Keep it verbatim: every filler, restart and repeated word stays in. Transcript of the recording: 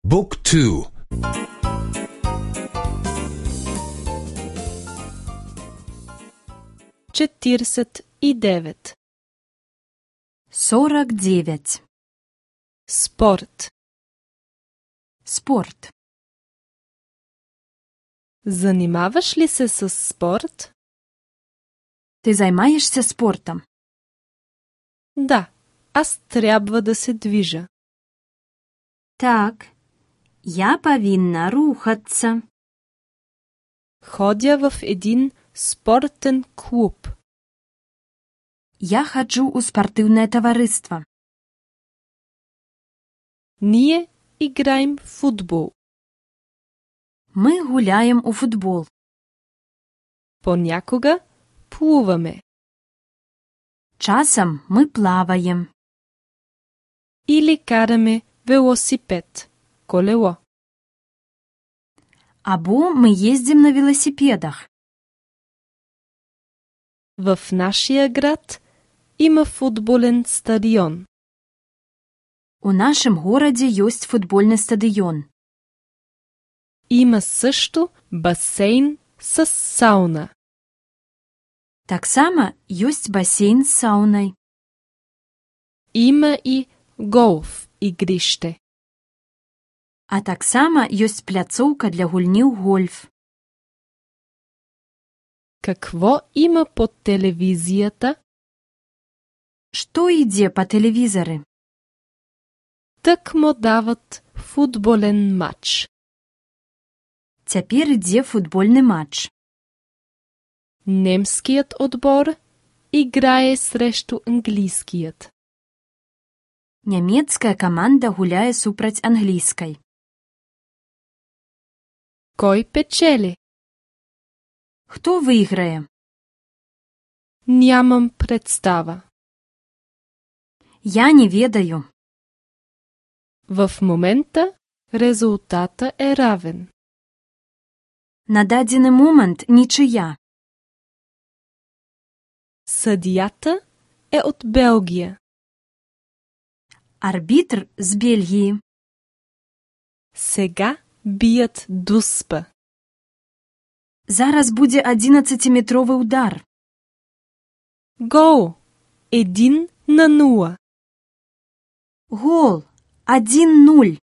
Book two. четиридесет и девет. сорок девять. Спорт. Спорт. Занимаваш ли се с спорт? Ти займаєшся спортом? Да, аз трябва да се движа. Так, я повинна рухатися. Ходя в един спортен клуб. Я ходжу у спортивне товариство. Ние играем в футбол. Ми гуляємо у футбол. Понякога плуваме. Часом ми плаваємо. Или караме велосипед, колело. Або ми їздимо на велосипедах. В нашия град има футболен стадион. У нашем городе есть футбольный стадион. Има също басейн с сауна. Так само есть басейн с сауной. Има и голф игрище. А так само есть пляцовка для гульні в гольф. Какво има по телевизията? Що йде по телевізорі? Тъкмо дават футболен матч. Тепер йде футбольний матч. Немският отбор играе срещу английският. Німецька команда гуляє супроть англійської. Кой печели? Хто виграє? Нямам представа. Я не ведаю. В момента резултата е равен. На дадений момент нічия. Съдията е от Белгия. Арбітр з Бельгії. Сега бият дуспа. Зараз буде одинадцятиметровий удар. Гол! Един на нула. Гол! один нуль.